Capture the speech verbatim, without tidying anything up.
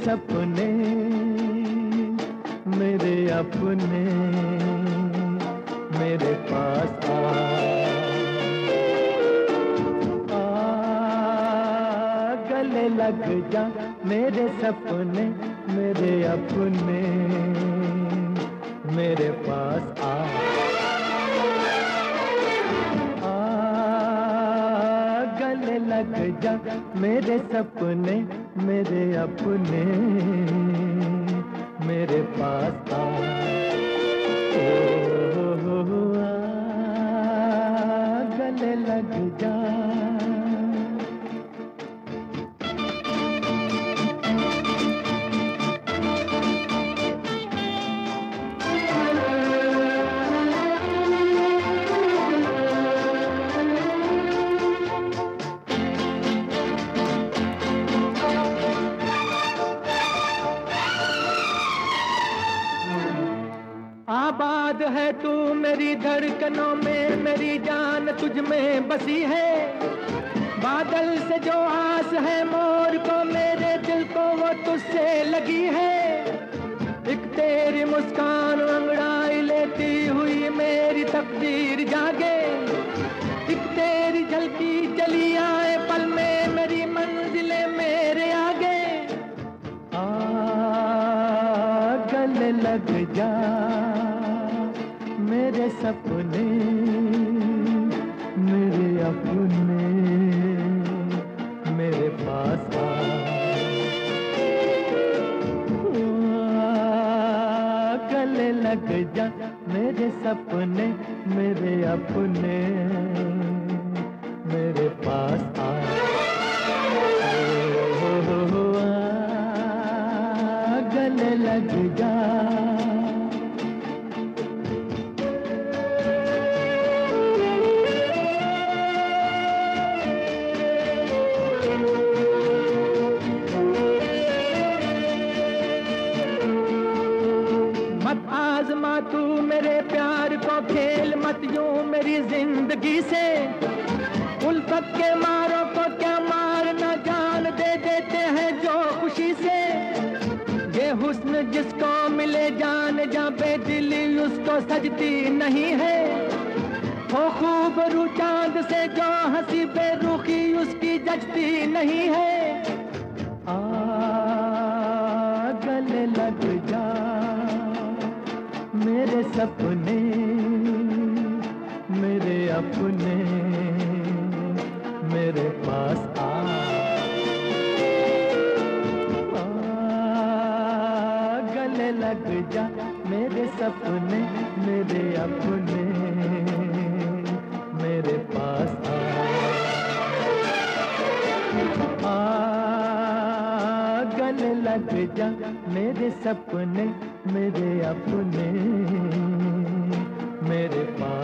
सपने मेरे अपने मेरे पास आ, आ गले लग जा मेरे सपने मेरे अपने मेरे पास आ, आ गले लग जा मेरे सपने मेरे अपने मेरे पास आ, ओ, ओ, ओ, आ गले लग जा। आबाद है तू मेरी धड़कनों में, मेरी जान तुझ में बसी है। बादल से जो आस है मोर को, मेरे दिल को वो तुझसे लगी है। एक तेरी मुस्कान अंगड़ाई लेती हुई मेरी तकदीर जागे। एक तेरी झलकी चली आए पल में मेरी मंजिलें मेरे आगे। आ गले लग जा मेरे सपने मेरे अपने मेरे पास आ, गले लग जा मेरे सपने मेरे अपने मेरे पास आ, गले लग जा। मत आजमा तू मेरे प्यार को खेल मत यूं मेरी जिंदगी से। उल्फत के मारों को क्या मारना जान दे देते हैं जो खुशी से। ये हुस्न जिसको मिले जान जा बेदिली उसको सजती नहीं है। हो खूब रू चांद से जो हंसी बेरुखी उसकी जचती नहीं है। आ गले लग जा मेरे सपने मेरे अपने मेरे पास आ, आ गले लग जा मेरे सपने मेरे अपने मेरे पास आ, आ गले लग जा मेरे सपने मेरे अपने मेरे पास।